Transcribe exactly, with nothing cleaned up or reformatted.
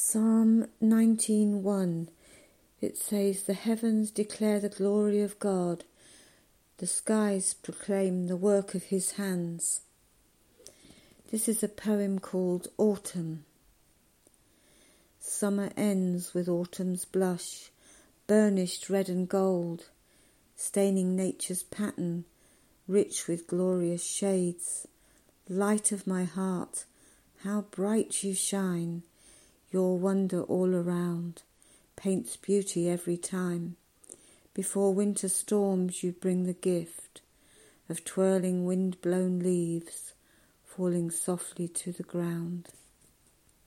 Psalm nineteen one. It says, "The heavens declare the glory of God. The skies proclaim the work of his hands." This is a poem called Autumn. Summer ends with autumn's blush, burnished red and gold, staining nature's pattern, rich with glorious shades. Light of my heart, how bright you shine, your wonder all around paints beauty every time. Before winter storms you bring the gift of twirling wind-blown leaves falling softly to the ground.